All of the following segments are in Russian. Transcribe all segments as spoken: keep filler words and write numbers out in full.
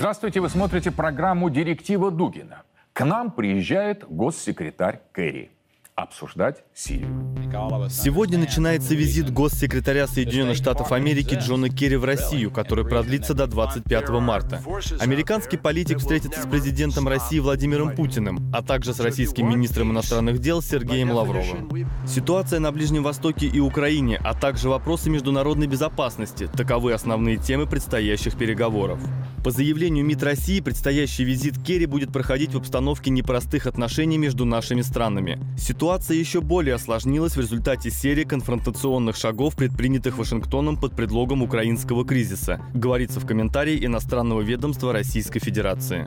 Здравствуйте, вы смотрите программу «Директива Дугина». К нам приезжает госсекретарь Керри обсуждать Сирию. Сегодня начинается визит госсекретаря Соединенных Штатов Америки Джона Керри в Россию, который продлится до двадцать пятого марта. Американский политик встретится с президентом России Владимиром Путиным, а также с российским министром иностранных дел Сергеем Лавровым. Ситуация на Ближнем Востоке и Украине, а также вопросы международной безопасности – таковы основные темы предстоящих переговоров. По заявлению МИД России, предстоящий визит Керри будет проходить в обстановке непростых отношений между нашими странами. Ситуация еще более осложнилась в результате серии конфронтационных шагов, предпринятых Вашингтоном под предлогом украинского кризиса, говорится в комментарии иностранного ведомства Российской Федерации.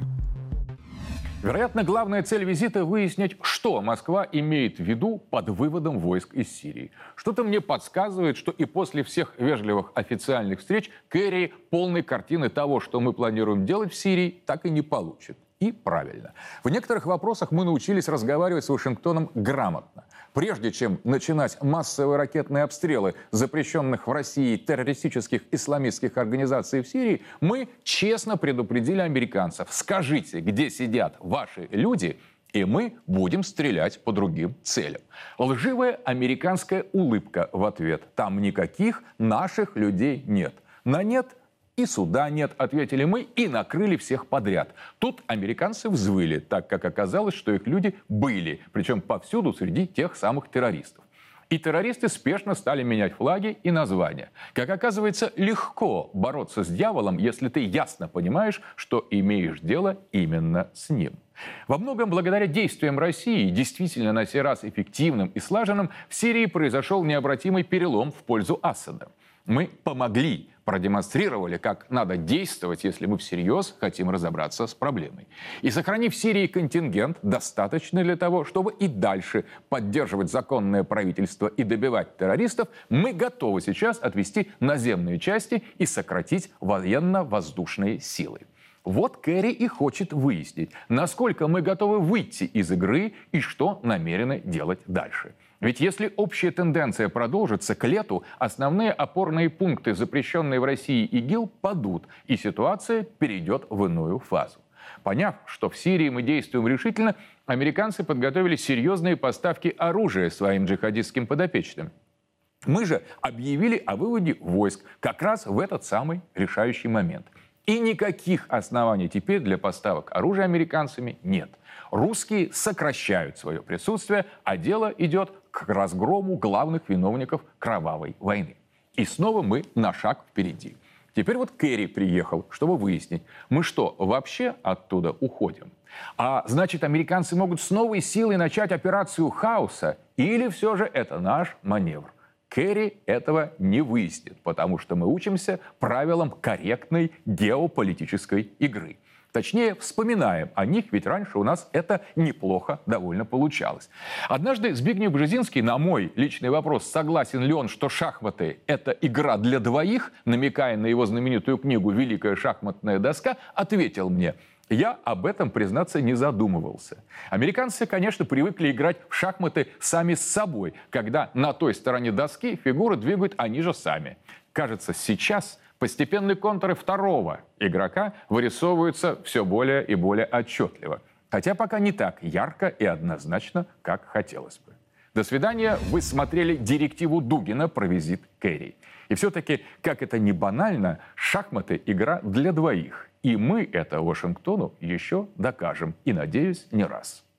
Вероятно, главная цель визита – выяснить, что Москва имеет в виду под выводом войск из Сирии. Что-то мне подсказывает, что и после всех вежливых официальных встреч Керри полной картины того, что мы планируем делать в Сирии, так и не получит. И правильно. В некоторых вопросах мы научились разговаривать с Вашингтоном грамотно. Прежде чем начинать массовые ракетные обстрелы запрещенных в России террористических исламистских организаций в Сирии, мы честно предупредили американцев: скажите, где сидят ваши люди, и мы будем стрелять по другим целям. Лживая американская улыбка в ответ: там никаких наших людей нет. На нет и суда нет, ответили мы, и накрыли всех подряд. Тут американцы взвыли, так как оказалось, что их люди были, причем повсюду среди тех самых террористов. И террористы спешно стали менять флаги и названия. Как оказывается, легко бороться с дьяволом, если ты ясно понимаешь, что имеешь дело именно с ним. Во многом благодаря действиям России, действительно на сей раз эффективным и слаженным, в Сирии произошел необратимый перелом в пользу Асада. Мы помогли, продемонстрировали, как надо действовать, если мы всерьез хотим разобраться с проблемой. И сохранив в Сирии контингент, достаточно для того, чтобы и дальше поддерживать законное правительство и добивать террористов, мы готовы сейчас отвести наземные части и сократить военно-воздушные силы. Вот Керри и хочет выяснить, насколько мы готовы выйти из игры и что намерены делать дальше. Ведь если общая тенденция продолжится, к лету основные опорные пункты, запрещенные в России ИГИЛ, падут, и ситуация перейдет в иную фазу. Поняв, что в Сирии мы действуем решительно, американцы подготовили серьезные поставки оружия своим джихадистским подопечным. Мы же объявили о выводе войск как раз в этот самый решающий момент. И никаких оснований теперь для поставок оружия американцами нет. Русские сокращают свое присутствие, а дело идет к разгрому главных виновников кровавой войны. И снова мы на шаг впереди. Теперь вот Керри приехал, чтобы выяснить, мы что, вообще оттуда уходим? А значит, американцы могут с новой силой начать операцию хаоса, или все же это наш маневр? Керри этого не выяснит, потому что мы учимся правилам корректной геополитической игры. Точнее, вспоминаем о них, ведь раньше у нас это неплохо довольно получалось. Однажды Збигнев Бжезинский на мой личный вопрос, согласен ли он, что шахматы – это игра для двоих, намекая на его знаменитую книгу «Великая шахматная доска», ответил мне: я об этом, признаться, не задумывался. Американцы, конечно, привыкли играть в шахматы сами с собой, когда на той стороне доски фигуры двигают они же сами. Кажется, сейчас постепенные контуры второго игрока вырисовываются все более и более отчетливо. Хотя пока не так ярко и однозначно, как хотелось бы. До свидания. Вы смотрели «Директиву Дугина» про визит Керри. И все-таки, как это ни банально, шахматы – игра для двоих. И мы это Вашингтону еще докажем. И, надеюсь, не раз.